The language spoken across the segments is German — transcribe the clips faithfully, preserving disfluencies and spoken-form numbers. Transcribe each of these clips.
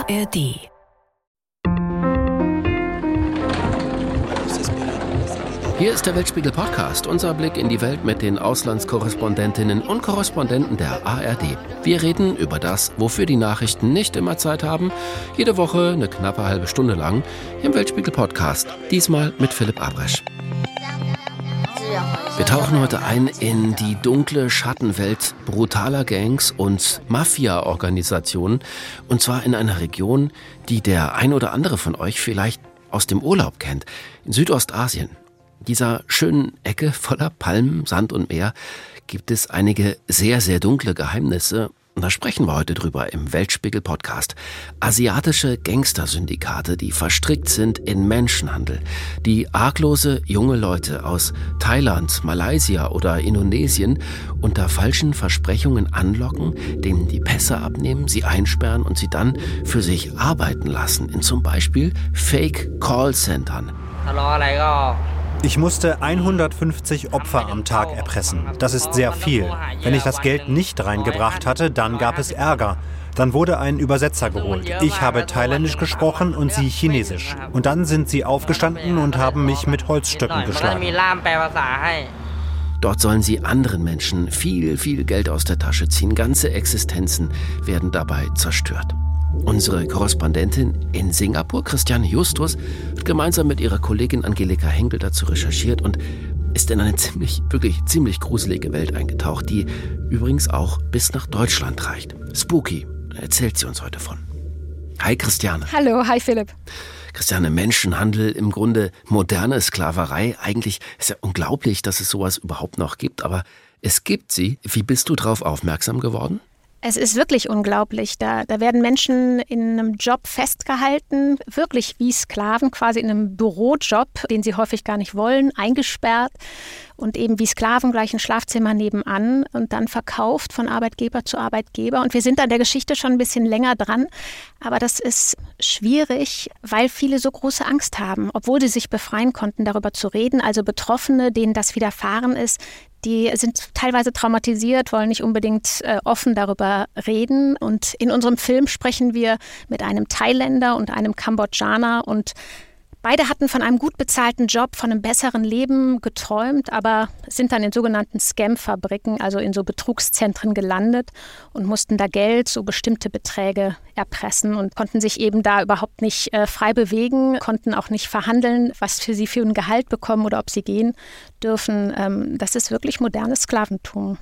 A R D. Hier ist der Weltspiegel-Podcast, unser Blick in die Welt mit den Auslandskorrespondentinnen und Korrespondenten der A R D. Wir reden über das, wofür die Nachrichten nicht immer Zeit haben. Jede Woche eine knappe halbe Stunde lang im Weltspiegel-Podcast. Diesmal mit Philipp Abresch. Wir tauchen heute ein in die dunkle Schattenwelt brutaler Gangs und Mafia-Organisationen. Und zwar in einer Region, die der ein oder andere von euch vielleicht aus dem Urlaub kennt. In Südostasien. Dieser schönen Ecke voller Palmen, Sand und Meer gibt es einige sehr, sehr dunkle Geheimnisse. Und da sprechen wir heute drüber im Weltspiegel-Podcast. Asiatische Gangstersyndikate, die verstrickt sind in Menschenhandel. Die arglose junge Leute aus Thailand, Malaysia oder Indonesien unter falschen Versprechungen anlocken, denen die Pässe abnehmen, sie einsperren und sie dann für sich arbeiten lassen. In zum Beispiel Fake-Call-Centern. Ich musste hundertfünfzig Opfer am Tag erpressen. Das ist sehr viel. Wenn ich das Geld nicht reingebracht hatte, dann gab es Ärger. Dann wurde ein Übersetzer geholt. Ich habe Thailändisch gesprochen und sie Chinesisch. Und dann sind sie aufgestanden und haben mich mit Holzstöcken geschlagen. Dort sollen sie anderen Menschen viel, viel Geld aus der Tasche ziehen. Ganze Existenzen werden dabei zerstört. Unsere Korrespondentin in Singapur, Christiane Justus, hat gemeinsam mit ihrer Kollegin Angelika Henkel dazu recherchiert und ist in eine ziemlich, wirklich ziemlich gruselige Welt eingetaucht, die übrigens auch bis nach Deutschland reicht. Spooky, erzählt sie uns heute von. Hi Christiane. Hallo, hi Philipp. Christiane, Menschenhandel, im Grunde moderne Sklaverei. Eigentlich ist ja unglaublich, dass es sowas überhaupt noch gibt, aber es gibt sie. Wie bist du darauf aufmerksam geworden? Es ist wirklich unglaublich. Da, da werden Menschen in einem Job festgehalten, wirklich wie Sklaven, quasi in einem Bürojob, den sie häufig gar nicht wollen, eingesperrt und eben wie Sklaven gleich ein Schlafzimmer nebenan und dann verkauft von Arbeitgeber zu Arbeitgeber. Und wir sind an der Geschichte schon ein bisschen länger dran, aber das ist schwierig, weil viele so große Angst haben, obwohl sie sich befreien konnten, darüber zu reden. Also Betroffene, denen das widerfahren ist, die sind teilweise traumatisiert, wollen nicht unbedingt äh, offen darüber reden. Und in unserem Film sprechen wir mit einem Thailänder und einem Kambodschaner. Und beide hatten von einem gut bezahlten Job, von einem besseren Leben geträumt, aber sind dann in sogenannten Scam-Fabriken, also in so Betrugszentren gelandet und mussten da Geld, so bestimmte Beträge erpressen und konnten sich eben da überhaupt nicht äh, frei bewegen, konnten auch nicht verhandeln, was für sie für ein Gehalt bekommen oder ob sie gehen dürfen. Ähm, das ist wirklich modernes Sklaventum.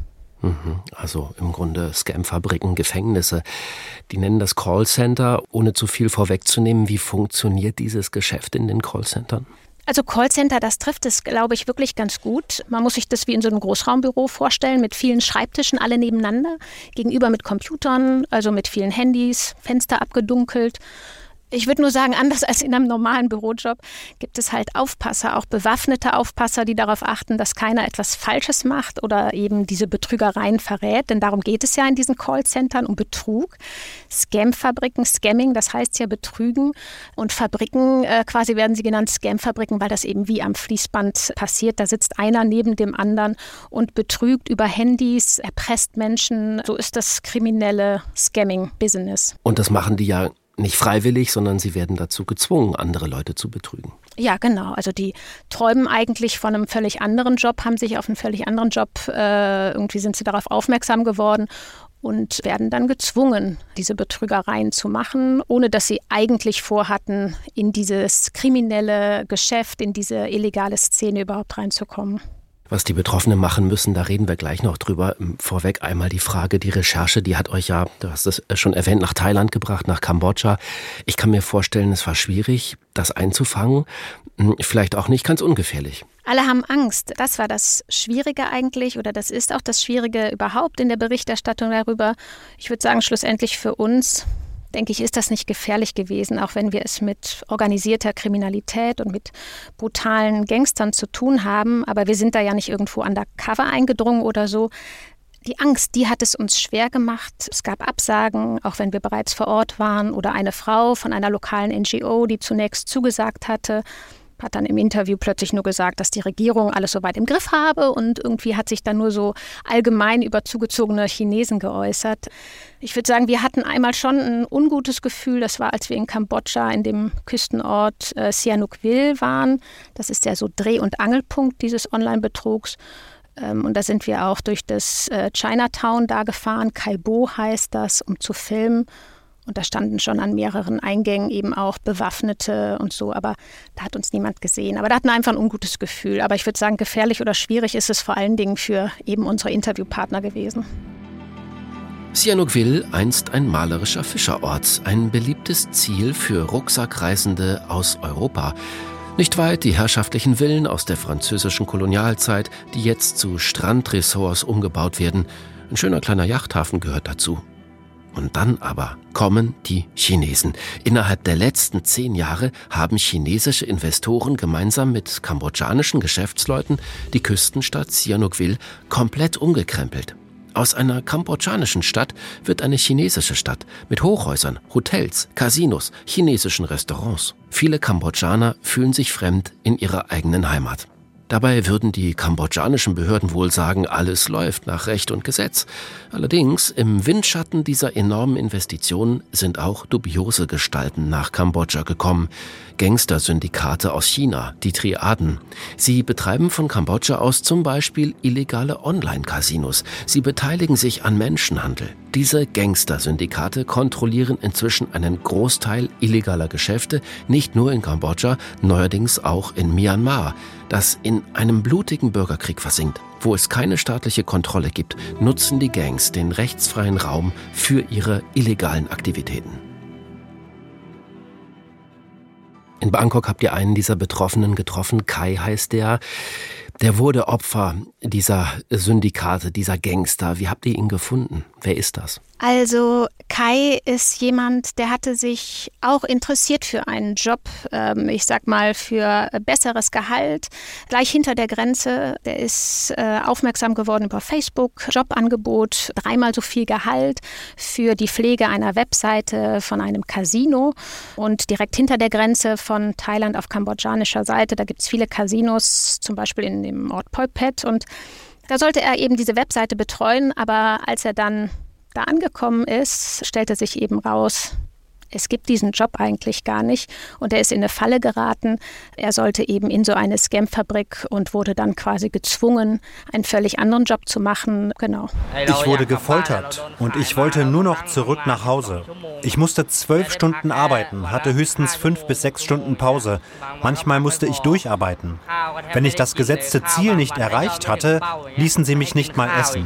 Also im Grunde Scam-Fabriken, Gefängnisse. Die nennen das Callcenter, ohne zu viel vorwegzunehmen. Wie funktioniert dieses Geschäft in den Callcentern? Also Callcenter, das trifft es, glaube ich, wirklich ganz gut. Man muss sich das wie in so einem Großraumbüro vorstellen, mit vielen Schreibtischen, alle nebeneinander, gegenüber mit Computern, also mit vielen Handys, Fenster abgedunkelt. Ich würde nur sagen, anders als in einem normalen Bürojob gibt es halt Aufpasser, auch bewaffnete Aufpasser, die darauf achten, dass keiner etwas Falsches macht oder eben diese Betrügereien verrät. Denn darum geht es ja in diesen Callcentern, um Betrug. Scam-Fabriken, Scamming, das heißt ja Betrügen. Und Fabriken, äh, quasi werden sie genannt Scam-Fabriken, weil das eben wie am Fließband passiert. Da sitzt einer neben dem anderen und betrügt über Handys, erpresst Menschen. So ist das kriminelle Scamming-Business. Und das machen die ja nicht freiwillig, sondern sie werden dazu gezwungen, andere Leute zu betrügen. Ja, genau. Also die träumen eigentlich von einem völlig anderen Job, haben sich auf einen völlig anderen Job, äh, irgendwie sind sie darauf aufmerksam geworden und werden dann gezwungen, diese Betrügereien zu machen, ohne dass sie eigentlich vorhatten, in dieses kriminelle Geschäft, in diese illegale Szene überhaupt reinzukommen. Was die Betroffenen machen müssen, da reden wir gleich noch drüber. Vorweg einmal die Frage, die Recherche, die hat euch ja, du hast es schon erwähnt, nach Thailand gebracht, nach Kambodscha. Ich kann mir vorstellen, es war schwierig, das einzufangen. Vielleicht auch nicht ganz ungefährlich. Alle haben Angst. Das war das Schwierige eigentlich oder das ist auch das Schwierige überhaupt in der Berichterstattung darüber. Ich würde sagen, schlussendlich für uns, denke ich, ist das nicht gefährlich gewesen, auch wenn wir es mit organisierter Kriminalität und mit brutalen Gangstern zu tun haben. Aber wir sind da ja nicht irgendwo undercover eingedrungen oder so. Die Angst, die hat es uns schwer gemacht. Es gab Absagen, auch wenn wir bereits vor Ort waren. Oder eine Frau von einer lokalen N G O, die zunächst zugesagt hatte, hat dann im Interview plötzlich nur gesagt, dass die Regierung alles soweit im Griff habe und irgendwie hat sich dann nur so allgemein über zugezogene Chinesen geäußert. Ich würde sagen, wir hatten einmal schon ein ungutes Gefühl, das war, als wir in Kambodscha in dem Küstenort äh, Sihanoukville waren. Das ist ja so Dreh- und Angelpunkt dieses Online-Betrugs. Ähm, und da sind wir auch durch das äh, Chinatown da gefahren, Kai Bo heißt das, um zu filmen. Und da standen schon an mehreren Eingängen eben auch Bewaffnete und so, aber da hat uns niemand gesehen. Aber da hatten wir einfach ein ungutes Gefühl. Aber ich würde sagen, gefährlich oder schwierig ist es vor allen Dingen für eben unsere Interviewpartner gewesen. Sihanoukville, einst ein malerischer Fischerort, ein beliebtes Ziel für Rucksackreisende aus Europa. Nicht weit die herrschaftlichen Villen aus der französischen Kolonialzeit, die jetzt zu Strandresorts umgebaut werden. Ein schöner kleiner Yachthafen gehört dazu. Und dann aber kommen die Chinesen. Innerhalb der letzten zehn Jahre haben chinesische Investoren gemeinsam mit kambodschanischen Geschäftsleuten die Küstenstadt Sihanoukville komplett umgekrempelt. Aus einer kambodschanischen Stadt wird eine chinesische Stadt mit Hochhäusern, Hotels, Casinos, chinesischen Restaurants. Viele Kambodschaner fühlen sich fremd in ihrer eigenen Heimat. Dabei würden die kambodschanischen Behörden wohl sagen, alles läuft nach Recht und Gesetz. Allerdings, im Windschatten dieser enormen Investitionen sind auch dubiose Gestalten nach Kambodscha gekommen. Gangstersyndikate aus China, die Triaden. Sie betreiben von Kambodscha aus zum Beispiel illegale Online-Casinos. Sie beteiligen sich an Menschenhandel. Diese Gangstersyndikate kontrollieren inzwischen einen Großteil illegaler Geschäfte, nicht nur in Kambodscha, neuerdings auch in Myanmar, das in einem blutigen Bürgerkrieg versinkt. Wo es keine staatliche Kontrolle gibt, nutzen die Gangs den rechtsfreien Raum für ihre illegalen Aktivitäten. In Bangkok habt ihr einen dieser Betroffenen getroffen, Kai heißt der. Der wurde Opfer dieser Syndikate, dieser Gangster. Wie habt ihr ihn gefunden? Wer ist das? Also Kai ist jemand, der hatte sich auch interessiert für einen Job, ähm, ich sag mal für besseres Gehalt. Gleich hinter der Grenze, der ist äh, aufmerksam geworden über Facebook, Jobangebot, dreimal so viel Gehalt für die Pflege einer Webseite von einem Casino. Und direkt hinter der Grenze von Thailand auf kambodschanischer Seite, da gibt es viele Casinos, zum Beispiel in dem Ort Poi Phet. Und da sollte er eben diese Webseite betreuen, aber als er dann da angekommen ist, stellte sich eben raus, es gibt diesen Job eigentlich gar nicht und er ist in eine Falle geraten. Er sollte eben in so eine Scam-Fabrik und wurde dann quasi gezwungen, einen völlig anderen Job zu machen. Genau. Ich wurde gefoltert und ich wollte nur noch zurück nach Hause. Ich musste zwölf Stunden arbeiten, hatte höchstens fünf bis sechs Stunden Pause. Manchmal musste ich durcharbeiten. Wenn ich das gesetzte Ziel nicht erreicht hatte, ließen sie mich nicht mal essen.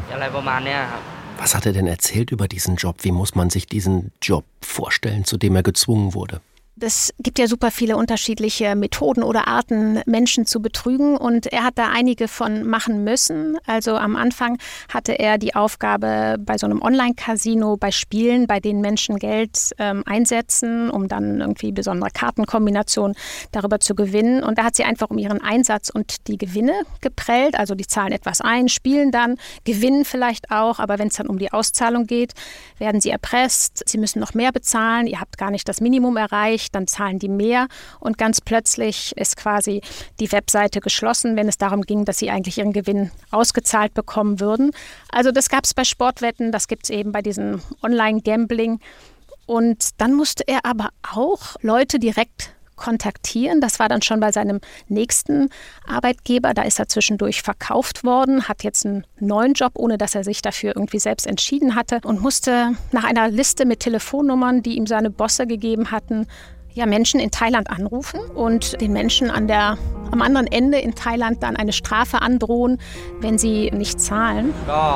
Was hat er denn erzählt über diesen Job? Wie muss man sich diesen Job vorstellen, zu dem er gezwungen wurde? Es gibt ja super viele unterschiedliche Methoden oder Arten, Menschen zu betrügen und er hat da einige von machen müssen. Also am Anfang hatte er die Aufgabe bei so einem Online-Casino, bei Spielen, bei denen Menschen Geld ähm, einsetzen, um dann irgendwie besondere Kartenkombinationen darüber zu gewinnen. Und da hat sie einfach um ihren Einsatz und die Gewinne geprellt. Also die zahlen etwas ein, spielen dann, gewinnen vielleicht auch, aber wenn es dann um die Auszahlung geht, werden sie erpresst. Sie müssen noch mehr bezahlen, ihr habt gar nicht das Minimum erreicht. Dann zahlen die mehr und ganz plötzlich ist quasi die Webseite geschlossen, wenn es darum ging, dass sie eigentlich ihren Gewinn ausgezahlt bekommen würden. Also das gab es bei Sportwetten, das gibt es eben bei diesem Online-Gambling. Und dann musste er aber auch Leute direkt kontaktieren. Das war dann schon bei seinem nächsten Arbeitgeber. Da ist er zwischendurch verkauft worden, hat jetzt einen neuen Job, ohne dass er sich dafür irgendwie selbst entschieden hatte und musste nach einer Liste mit Telefonnummern, die ihm seine Bosse gegeben hatten, ja, Menschen in Thailand anrufen und den Menschen an der, am anderen Ende in Thailand dann eine Strafe androhen, wenn sie nicht zahlen.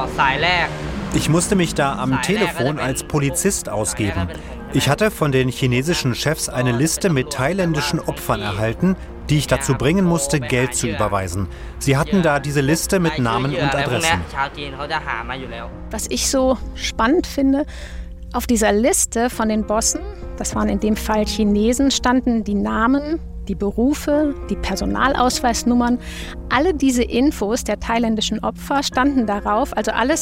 Ich musste mich da am Telefon als Polizist ausgeben. Ich hatte von den chinesischen Chefs eine Liste mit thailändischen Opfern erhalten, die ich dazu bringen musste, Geld zu überweisen. Sie hatten da diese Liste mit Namen und Adressen. Was ich so spannend finde, auf dieser Liste von den Bossen, das waren in dem Fall Chinesen, standen die Namen, die Berufe, die Personalausweisnummern. Alle diese Infos der thailändischen Opfer standen darauf, also alles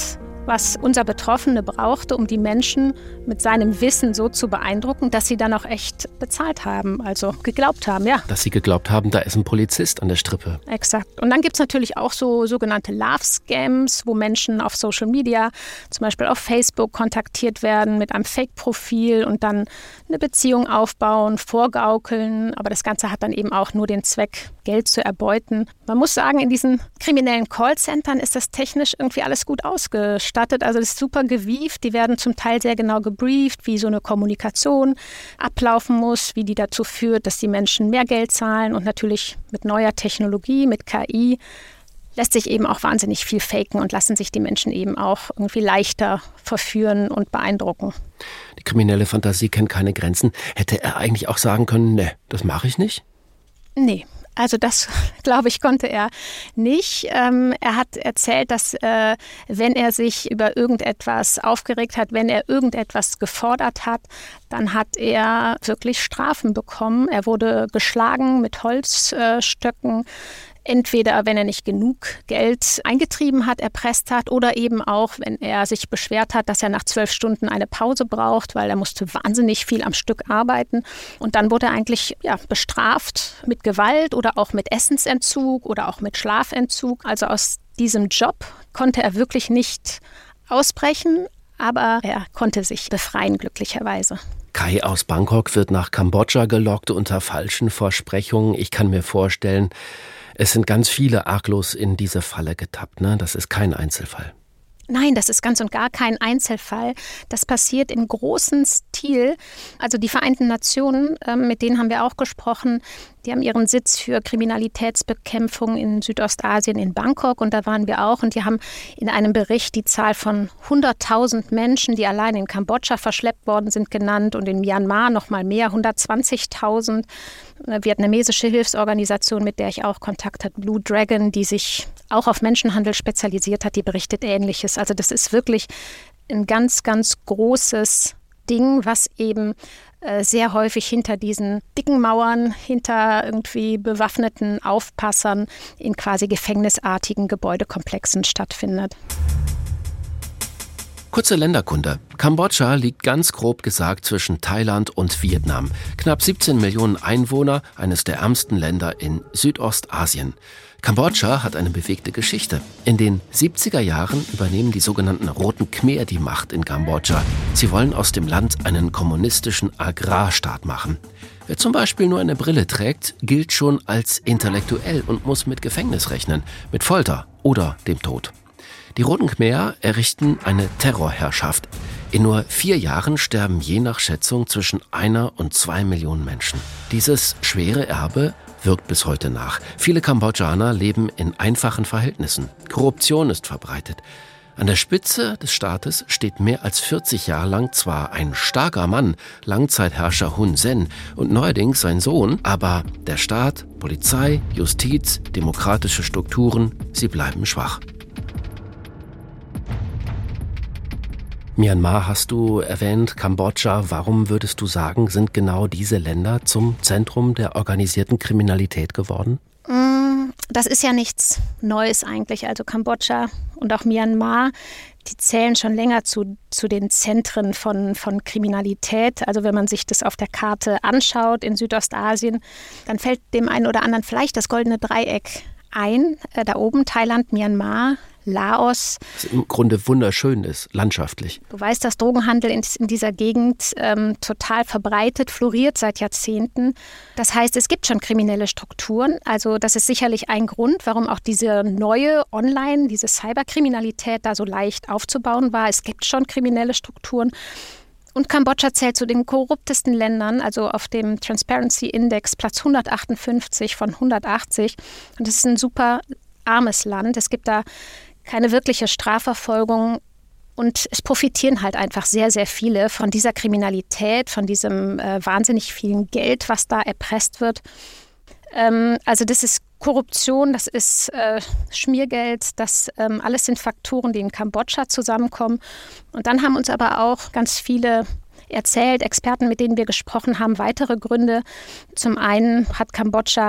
was unser Betroffene brauchte, um die Menschen mit seinem Wissen so zu beeindrucken, dass sie dann auch echt bezahlt haben, also geglaubt haben, ja. Dass sie geglaubt haben, da ist ein Polizist an der Strippe. Exakt. Und dann gibt es natürlich auch so sogenannte Love-Scams, wo Menschen auf Social Media, zum Beispiel auf Facebook, kontaktiert werden mit einem Fake-Profil und dann eine Beziehung aufbauen, vorgaukeln. Aber das Ganze hat dann eben auch nur den Zweck, Geld zu erbeuten. Man muss sagen, in diesen kriminellen Callcentern ist das technisch irgendwie alles gut ausgestattet. Also das ist super gewieft. Die werden zum Teil sehr genau gebrieft, wie so eine Kommunikation ablaufen muss, wie die dazu führt, dass die Menschen mehr Geld zahlen. Und natürlich mit neuer Technologie, mit K I, lässt sich eben auch wahnsinnig viel faken und lassen sich die Menschen eben auch irgendwie leichter verführen und beeindrucken. Die kriminelle Fantasie kennt keine Grenzen. Hätte er eigentlich auch sagen können, ne, das mache ich nicht? Nee. Also das, glaube ich, konnte er nicht. Ähm, er hat erzählt, dass äh, wenn er sich über irgendetwas aufgeregt hat, wenn er irgendetwas gefordert hat, dann hat er wirklich Strafen bekommen. Er wurde geschlagen mit Holzstöcken. Entweder, wenn er nicht genug Geld eingetrieben hat, erpresst hat, oder eben auch, wenn er sich beschwert hat, dass er nach zwölf Stunden eine Pause braucht, weil er musste wahnsinnig viel am Stück arbeiten. Und dann wurde er eigentlich ja, bestraft mit Gewalt oder auch mit Essensentzug oder auch mit Schlafentzug. Also aus diesem Job konnte er wirklich nicht ausbrechen, aber er konnte sich befreien, glücklicherweise. Kai aus Bangkok wird nach Kambodscha gelockt unter falschen Versprechungen. Ich kann mir vorstellen, es sind ganz viele arglos in diese Falle getappt, ne? Das ist kein Einzelfall. Nein, das ist ganz und gar kein Einzelfall. Das passiert im großen Stil. Also die Vereinten Nationen, äh, mit denen haben wir auch gesprochen, die haben ihren Sitz für Kriminalitätsbekämpfung in Südostasien in Bangkok und da waren wir auch. Und die haben in einem Bericht die Zahl von hunderttausend Menschen, die allein in Kambodscha verschleppt worden sind, genannt und in Myanmar noch mal mehr, hundertzwanzigtausend. Eine vietnamesische Hilfsorganisation, mit der ich auch Kontakt hatte, Blue Dragon, die sich auch auf Menschenhandel spezialisiert hat, die berichtet Ähnliches. Also das ist wirklich ein ganz, ganz großes Ding, was eben äh, sehr häufig hinter diesen dicken Mauern, hinter irgendwie bewaffneten Aufpassern in quasi gefängnisartigen Gebäudekomplexen stattfindet. Kurze Länderkunde. Kambodscha liegt ganz grob gesagt zwischen Thailand und Vietnam. Knapp siebzehn Millionen Einwohner, eines der ärmsten Länder in Südostasien. Kambodscha hat eine bewegte Geschichte. In den siebziger Jahren übernehmen die sogenannten Roten Khmer die Macht in Kambodscha. Sie wollen aus dem Land einen kommunistischen Agrarstaat machen. Wer zum Beispiel nur eine Brille trägt, gilt schon als intellektuell und muss mit Gefängnis rechnen, mit Folter oder dem Tod. Die Roten Khmer errichten eine Terrorherrschaft. In nur vier Jahren sterben je nach Schätzung zwischen einer und zwei Millionen Menschen. Dieses schwere Erbe wirkt bis heute nach. Viele Kambodschaner leben in einfachen Verhältnissen. Korruption ist verbreitet. An der Spitze des Staates steht mehr als vierzig Jahre lang zwar ein starker Mann, Langzeitherrscher Hun Sen und neuerdings sein Sohn, aber der Staat, Polizei, Justiz, demokratische Strukturen, sie bleiben schwach. Myanmar hast du erwähnt, Kambodscha. Warum würdest du sagen, sind genau diese Länder zum Zentrum der organisierten Kriminalität geworden? Das ist ja nichts Neues eigentlich. Also Kambodscha und auch Myanmar, die zählen schon länger zu, zu den Zentren von, von Kriminalität. Also wenn man sich das auf der Karte anschaut in Südostasien, dann fällt dem einen oder anderen vielleicht das goldene Dreieck ein. Äh, da oben Thailand, Myanmar, Laos. Was im Grunde wunderschön ist, landschaftlich. Du weißt, dass Drogenhandel in, in dieser Gegend ähm, total verbreitet, floriert seit Jahrzehnten. Das heißt, es gibt schon kriminelle Strukturen. Also das ist sicherlich ein Grund, warum auch diese neue Online-, diese Cyberkriminalität da so leicht aufzubauen war. Es gibt schon kriminelle Strukturen. Und Kambodscha zählt zu den korruptesten Ländern, also auf dem Transparency Index Platz hundertachtundfünfzig von hundertachtzig. Und das ist ein super armes Land. Es gibt da keine wirkliche Strafverfolgung und es profitieren halt einfach sehr, sehr viele von dieser Kriminalität, von diesem äh, wahnsinnig vielen Geld, was da erpresst wird. Ähm, also das ist Korruption, das ist äh, Schmiergeld, das ähm, alles sind Faktoren, die in Kambodscha zusammenkommen. Und dann haben uns aber auch ganz viele erzählt, Experten, mit denen wir gesprochen haben, weitere Gründe. Zum einen hat Kambodscha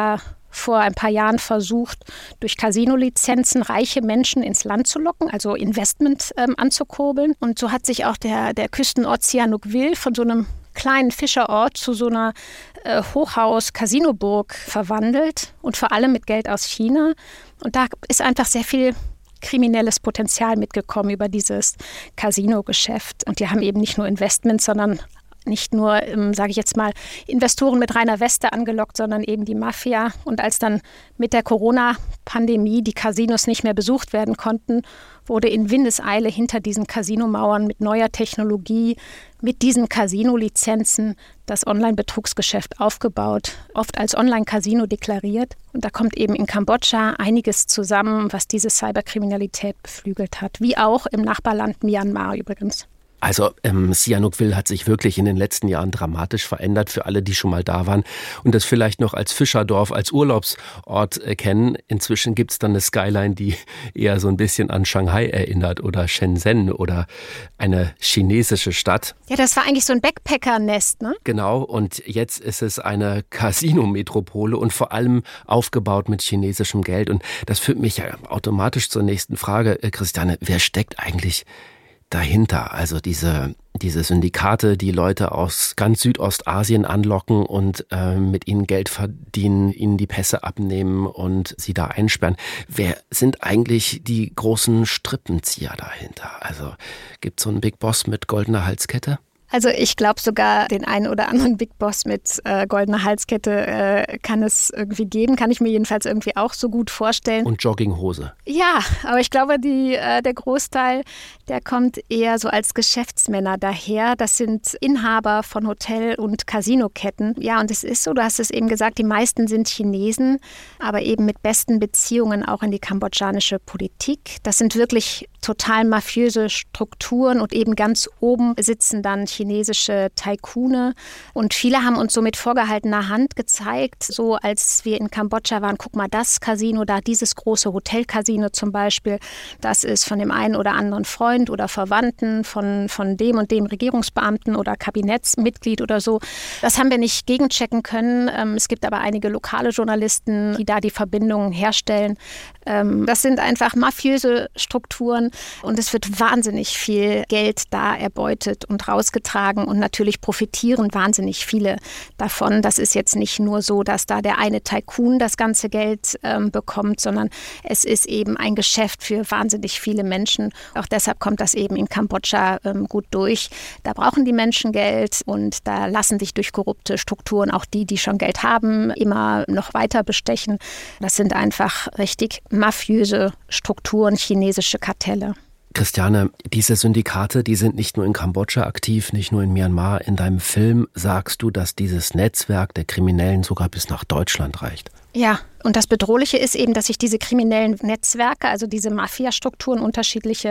vor ein paar Jahren versucht, durch Casino-Lizenzen reiche Menschen ins Land zu locken, also Investment ähm, anzukurbeln. Und so hat sich auch der, der Küstenort Sihanoukville von so einem kleinen Fischerort zu so einer äh, Hochhaus-Casinoburg verwandelt und vor allem mit Geld aus China. Und da ist einfach sehr viel kriminelles Potenzial mitgekommen über dieses Casino-Geschäft. Und die haben eben nicht nur Investments, sondern nicht nur, ähm, sage ich jetzt mal, Investoren mit reiner Weste angelockt, sondern eben die Mafia. Und als dann mit der Corona-Pandemie die Casinos nicht mehr besucht werden konnten, wurde in Windeseile hinter diesen Casinomauern mit neuer Technologie, mit diesen Casino-Lizenzen das Online-Betrugsgeschäft aufgebaut, oft als Online-Casino deklariert. Und da kommt eben in Kambodscha einiges zusammen, was diese Cyberkriminalität beflügelt hat, wie auch im Nachbarland Myanmar übrigens. Also ähm, Sihanoukville hat sich wirklich in den letzten Jahren dramatisch verändert für alle, die schon mal da waren und das vielleicht noch als Fischerdorf, als Urlaubsort äh, kennen. Inzwischen gibt es dann eine Skyline, die eher so ein bisschen an Shanghai erinnert oder Shenzhen oder eine chinesische Stadt. Ja, das war eigentlich so ein Backpacker-Nest, ne? Genau, und jetzt ist es eine Casino-Metropole und vor allem aufgebaut mit chinesischem Geld. Und das führt mich ja automatisch zur nächsten Frage. Äh, Christiane, wer steckt eigentlich dahinter? Also diese, diese Syndikate, die Leute aus ganz Südostasien anlocken und äh, mit ihnen Geld verdienen, ihnen die Pässe abnehmen und sie da einsperren. Wer sind eigentlich die großen Strippenzieher dahinter? Also gibt es so einen Big Boss mit goldener Halskette? Also ich glaube sogar den einen oder anderen Big Boss mit äh, goldener Halskette äh, kann es irgendwie geben, kann ich mir jedenfalls irgendwie auch so gut vorstellen. Und Jogginghose. Ja, aber ich glaube, die, äh, der Großteil, der kommt eher so als Geschäftsmänner daher. Das sind Inhaber von Hotel- und Casinoketten. Ja, und es ist so, du hast es eben gesagt, die meisten sind Chinesen, aber eben mit besten Beziehungen auch in die kambodschanische Politik. Das sind wirklich total mafiöse Strukturen und eben ganz oben sitzen dann chinesische Taikune. Und viele haben uns so mit vorgehaltener Hand gezeigt, so als wir in Kambodscha waren, guck mal, das Casino da, dieses große Hotelcasino zum Beispiel, das ist von dem einen oder anderen Freund oder Verwandten, von, von dem und dem Regierungsbeamten oder Kabinettsmitglied oder so. Das haben wir nicht gegenchecken können. Es gibt aber einige lokale Journalisten, die da die Verbindungen herstellen. Das sind einfach mafiöse Strukturen und es wird wahnsinnig viel Geld da erbeutet und rausgetragen und natürlich profitieren wahnsinnig viele davon. Das ist jetzt nicht nur so, dass da der eine Taikun das ganze Geld ähm, bekommt, sondern es ist eben ein Geschäft für wahnsinnig viele Menschen. Auch deshalb kommt das eben in Kambodscha ähm, gut durch. Da brauchen die Menschen Geld und da lassen sich durch korrupte Strukturen auch die, die schon Geld haben, immer noch weiter bestechen. Das sind einfach richtig mafiöse Strukturen, chinesische Kartelle. Christiane, diese Syndikate, die sind nicht nur in Kambodscha aktiv, nicht nur in Myanmar. In deinem Film sagst du, dass dieses Netzwerk der Kriminellen sogar bis nach Deutschland reicht. Ja, und das Bedrohliche ist eben, dass sich diese kriminellen Netzwerke, also diese Mafia-Strukturen, unterschiedliche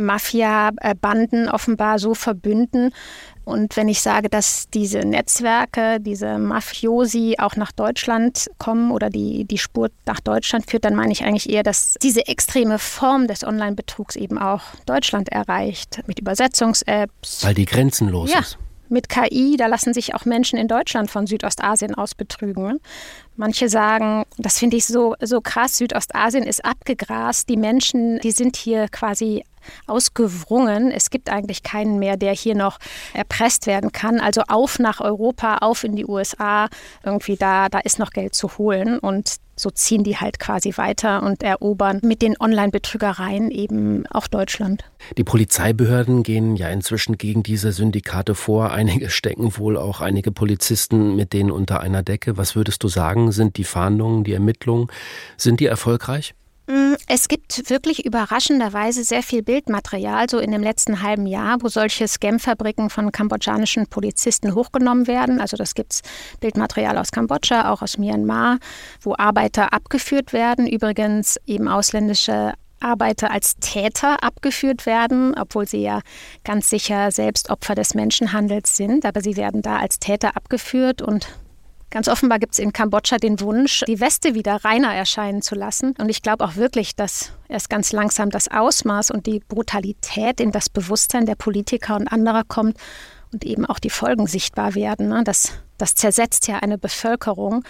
Mafia-Banden offenbar so verbünden. Und wenn ich sage, dass diese Netzwerke, diese Mafiosi auch nach Deutschland kommen oder die, die Spur nach Deutschland führt, dann meine ich eigentlich eher, dass diese extreme Form des Online-Betrugs eben auch Deutschland erreicht. Mit Übersetzungs-Apps. Weil die grenzenlos ja. ist. Mit K I, da lassen sich auch Menschen in Deutschland von Südostasien aus betrügen. Manche sagen, das finde ich so, so krass, Südostasien ist abgegrast. Die Menschen, die sind hier quasi ausgewrungen. Es gibt eigentlich keinen mehr, der hier noch erpresst werden kann. Also auf nach Europa, auf in die U S A. Irgendwie da, da ist noch Geld zu holen. Und so ziehen die halt quasi weiter und erobern mit den Online-Betrügereien eben auch Deutschland. Die Polizeibehörden gehen ja inzwischen gegen diese Syndikate vor. Einige stecken wohl auch einige Polizisten mit denen unter einer Decke. Was würdest du sagen, sind die Fahndungen, die Ermittlungen, sind die erfolgreich? Es gibt wirklich überraschenderweise sehr viel Bildmaterial, so in dem letzten halben Jahr, wo solche Scam-Fabriken von kambodschanischen Polizisten hochgenommen werden. Also das gibt es Bildmaterial aus Kambodscha, auch aus Myanmar, wo Arbeiter abgeführt werden, übrigens eben ausländische Arbeiter als Täter abgeführt werden, obwohl sie ja ganz sicher selbst Opfer des Menschenhandels sind. Aber sie werden da als Täter abgeführt und ganz offenbar gibt es in Kambodscha den Wunsch, die Weste wieder reiner erscheinen zu lassen. Und ich glaube auch wirklich, dass erst ganz langsam das Ausmaß und die Brutalität in das Bewusstsein der Politiker und anderer kommt und eben auch die Folgen sichtbar werden. Das, das zersetzt ja eine Bevölkerung.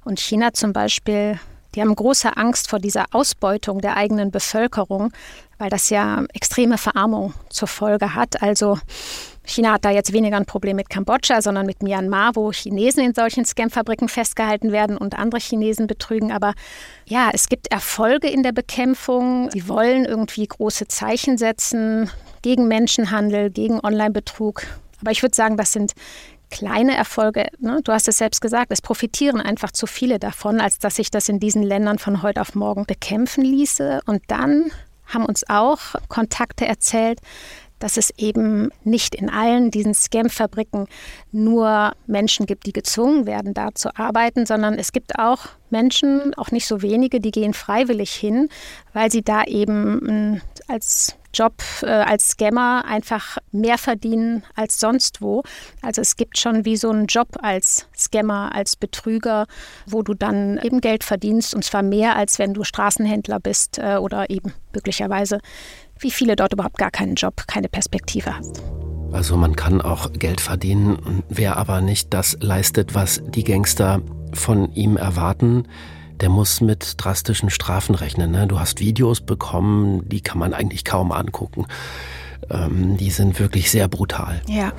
Und China zum Beispiel, die haben große Angst vor dieser Ausbeutung der eigenen Bevölkerung, weil das ja extreme Verarmung zur Folge hat. Also China hat da jetzt weniger ein Problem mit Kambodscha, sondern mit Myanmar, wo Chinesen in solchen Scam-Fabriken festgehalten werden und andere Chinesen betrügen. Aber ja, es gibt Erfolge in der Bekämpfung. Sie wollen irgendwie große Zeichen setzen gegen Menschenhandel, gegen Online-Betrug. Aber ich würde sagen, das sind kleine Erfolge. Ne? Du hast es selbst gesagt, es profitieren einfach zu viele davon, als dass sich das in diesen Ländern von heute auf morgen bekämpfen ließe. Und dann haben uns auch Kontakte erzählt, dass es eben nicht in allen diesen Scam-Fabriken nur Menschen gibt, die gezwungen werden, da zu arbeiten, sondern es gibt auch Menschen, auch nicht so wenige, die gehen freiwillig hin, weil sie da eben als Job, äh, als Scammer einfach mehr verdienen als sonst wo. Also es gibt schon wie so einen Job als Scammer, als Betrüger, wo du dann eben Geld verdienst, und zwar mehr, als wenn du Straßenhändler bist äh, oder eben möglicherweise, wie viele dort überhaupt gar keinen Job, keine Perspektive hast. Also man kann auch Geld verdienen, wer aber nicht das leistet, was die Gangster von ihm erwarten, der muss mit drastischen Strafen rechnen. Ne? Du hast Videos bekommen, die kann man eigentlich kaum angucken. Ähm, die sind wirklich sehr brutal. Ja.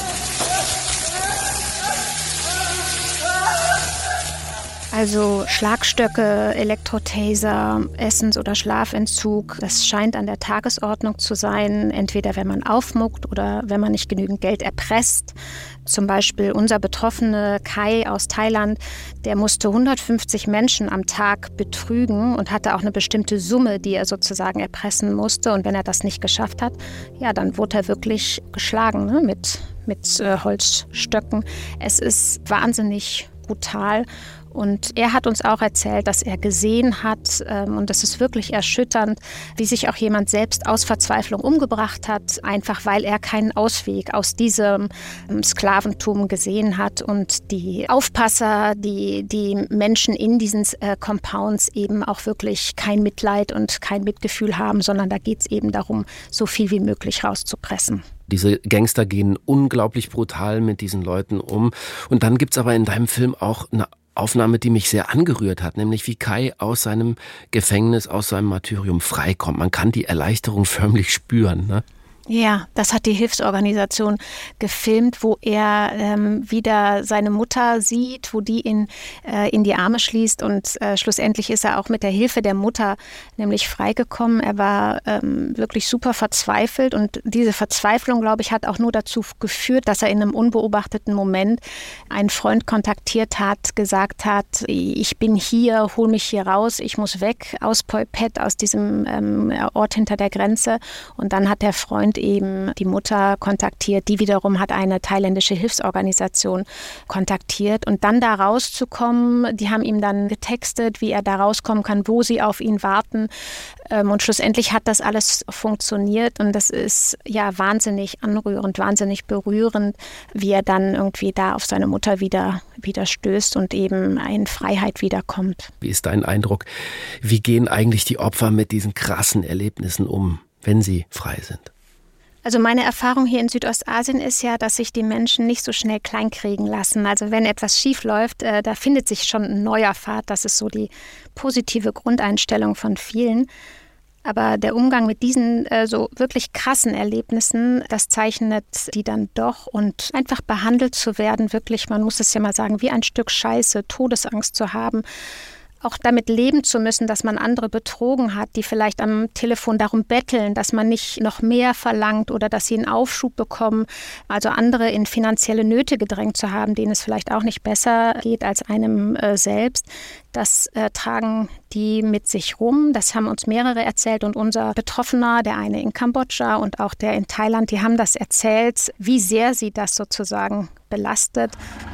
Also Schlagstöcke, Elektrotaser, Essens- oder Schlafentzug, das scheint an der Tagesordnung zu sein, entweder wenn man aufmuckt oder wenn man nicht genügend Geld erpresst. Zum Beispiel unser Betroffene Kai aus Thailand, der musste hundertfünfzig Menschen am Tag betrügen und hatte auch eine bestimmte Summe, die er sozusagen erpressen musste. Und wenn er das nicht geschafft hat, ja, dann wurde er wirklich geschlagen, ne, mit, mit äh, Holzstöcken. Es ist wahnsinnig brutal. Und er hat uns auch erzählt, dass er gesehen hat, ähm, und das ist wirklich erschütternd, wie sich auch jemand selbst aus Verzweiflung umgebracht hat, einfach weil er keinen Ausweg aus diesem ähm, Sklaventum gesehen hat. Und die Aufpasser, die, die Menschen in diesen äh, Compounds eben auch wirklich kein Mitleid und kein Mitgefühl haben, sondern da geht es eben darum, so viel wie möglich rauszupressen. Diese Gangster gehen unglaublich brutal mit diesen Leuten um. Und dann gibt es aber in deinem Film auch eine Aufnahme, die mich sehr angerührt hat, nämlich wie Kai aus seinem Gefängnis, aus seinem Martyrium freikommt. Man kann die Erleichterung förmlich spüren, ne? Ja, das hat die Hilfsorganisation gefilmt, wo er ähm, wieder seine Mutter sieht, wo die ihn äh, in die Arme schließt, und äh, schlussendlich ist er auch mit der Hilfe der Mutter nämlich freigekommen. Er war ähm, wirklich super verzweifelt, und diese Verzweiflung, glaube ich, hat auch nur dazu geführt, dass er in einem unbeobachteten Moment einen Freund kontaktiert hat, gesagt hat, ich bin hier, hol mich hier raus, ich muss weg aus Phoi Phet, aus diesem ähm, Ort hinter der Grenze. Und dann hat der Freund eben die Mutter kontaktiert, die wiederum hat eine thailändische Hilfsorganisation kontaktiert. Und dann da rauszukommen, die haben ihm dann getextet, wie er da rauskommen kann, wo sie auf ihn warten. Und schlussendlich hat das alles funktioniert, und das ist ja wahnsinnig anrührend, wahnsinnig berührend, wie er dann irgendwie da auf seine Mutter wieder, wieder stößt und eben in Freiheit wiederkommt. Wie ist dein Eindruck? Wie gehen eigentlich die Opfer mit diesen krassen Erlebnissen um, wenn sie frei sind? Also meine Erfahrung hier in Südostasien ist ja, dass sich die Menschen nicht so schnell kleinkriegen lassen. Also wenn etwas schief läuft, äh, da findet sich schon ein neuer Pfad. Das ist so die positive Grundeinstellung von vielen. Aber der Umgang mit diesen äh, so wirklich krassen Erlebnissen, das zeichnet die dann doch. Und einfach behandelt zu werden, wirklich, man muss es ja mal sagen, wie ein Stück Scheiße, Todesangst zu haben, auch damit leben zu müssen, dass man andere betrogen hat, die vielleicht am Telefon darum betteln, dass man nicht noch mehr verlangt oder dass sie einen Aufschub bekommen. Also andere in finanzielle Nöte gedrängt zu haben, denen es vielleicht auch nicht besser geht als einem äh, selbst. Das äh, tragen die mit sich rum. Das haben uns mehrere erzählt, und unser Betroffener, der eine in Kambodscha und auch der in Thailand, die haben das erzählt, wie sehr sie das sozusagen belastet.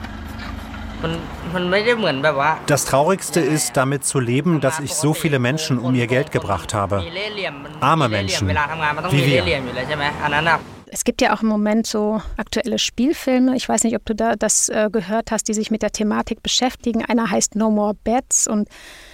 Das Traurigste ist, damit zu leben, dass ich so viele Menschen um ihr Geld gebracht habe. Arme Menschen, wie wir. Es gibt ja auch im Moment so aktuelle Spielfilme, ich weiß nicht, ob du da das äh, gehört hast, die sich mit der Thematik beschäftigen. Einer heißt No More Bets, und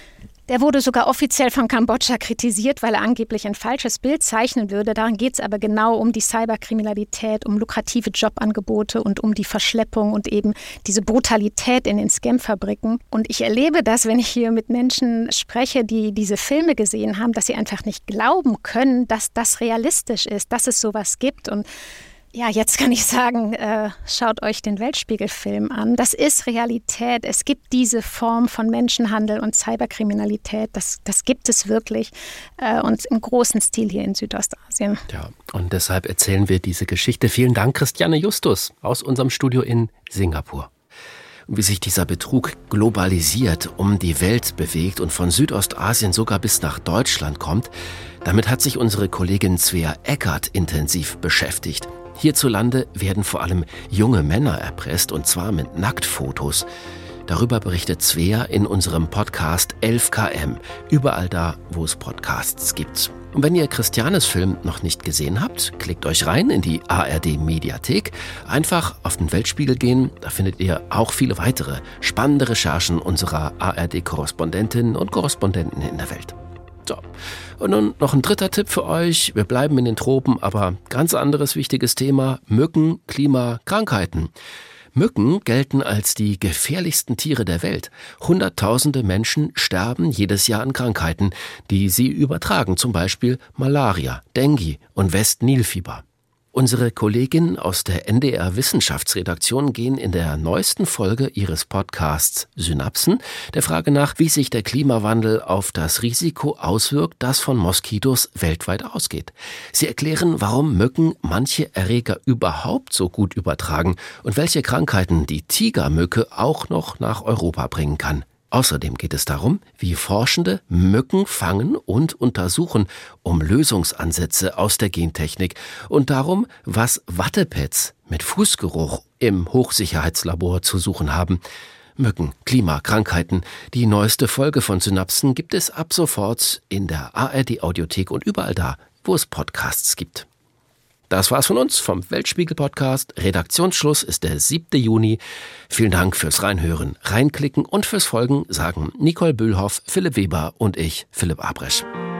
Der wurde sogar offiziell von Kambodscha kritisiert, weil er angeblich ein falsches Bild zeichnen würde. Daran geht es aber genau um die Cyberkriminalität, um lukrative Jobangebote und um die Verschleppung und eben diese Brutalität in den Scam-Fabriken. Und ich erlebe das, wenn ich hier mit Menschen spreche, die diese Filme gesehen haben, dass sie einfach nicht glauben können, dass das realistisch ist, dass es sowas gibt. Und ja, jetzt kann ich sagen, äh, schaut euch den Weltspiegel-Film an. Das ist Realität. Es gibt diese Form von Menschenhandel und Cyberkriminalität. Das, das gibt es wirklich äh, und im großen Stil hier in Südostasien. Ja, und deshalb erzählen wir diese Geschichte. Vielen Dank, Christiane Justus aus unserem Studio in Singapur. Wie sich dieser Betrug globalisiert um die Welt bewegt und von Südostasien sogar bis nach Deutschland kommt, damit hat sich unsere Kollegin Svea Eckert intensiv beschäftigt. Hierzulande werden vor allem junge Männer erpresst, und zwar mit Nacktfotos. Darüber berichtet Svea in unserem Podcast elf Kilometer, überall da, wo es Podcasts gibt. Und wenn ihr Christianes Film noch nicht gesehen habt, klickt euch rein in die A R D-Mediathek. Einfach auf den Weltspiegel gehen, da findet ihr auch viele weitere spannende Recherchen unserer A R D-Korrespondentinnen und Korrespondenten in der Welt. So. Und nun noch ein dritter Tipp für euch. Wir bleiben in den Tropen, aber ganz anderes wichtiges Thema: Mücken, Klima, Krankheiten. Mücken gelten als die gefährlichsten Tiere der Welt. Hunderttausende Menschen sterben jedes Jahr an Krankheiten, die sie übertragen, zum Beispiel Malaria, Dengue und West-Nil-Fieber. Unsere Kolleginnen aus der N D R-Wissenschaftsredaktion gehen in der neuesten Folge ihres Podcasts Synapsen der Frage nach, wie sich der Klimawandel auf das Risiko auswirkt, das von Moskitos weltweit ausgeht. Sie erklären, warum Mücken manche Erreger überhaupt so gut übertragen und welche Krankheiten die Tigermücke auch noch nach Europa bringen kann. Außerdem geht es darum, wie Forschende Mücken fangen und untersuchen, um Lösungsansätze aus der Gentechnik, und darum, was Wattepads mit Fußgeruch im Hochsicherheitslabor zu suchen haben. Mücken, Klima, Krankheiten. Die neueste Folge von Synapsen gibt es ab sofort in der A R D-Audiothek und überall da, wo es Podcasts gibt. Das war's von uns vom Weltspiegel-Podcast. Redaktionsschluss ist der siebte Juni. Vielen Dank fürs Reinhören, Reinklicken und fürs Folgen, sagen Nicole Bühlhoff, Philipp Weber und ich, Philipp Abresch.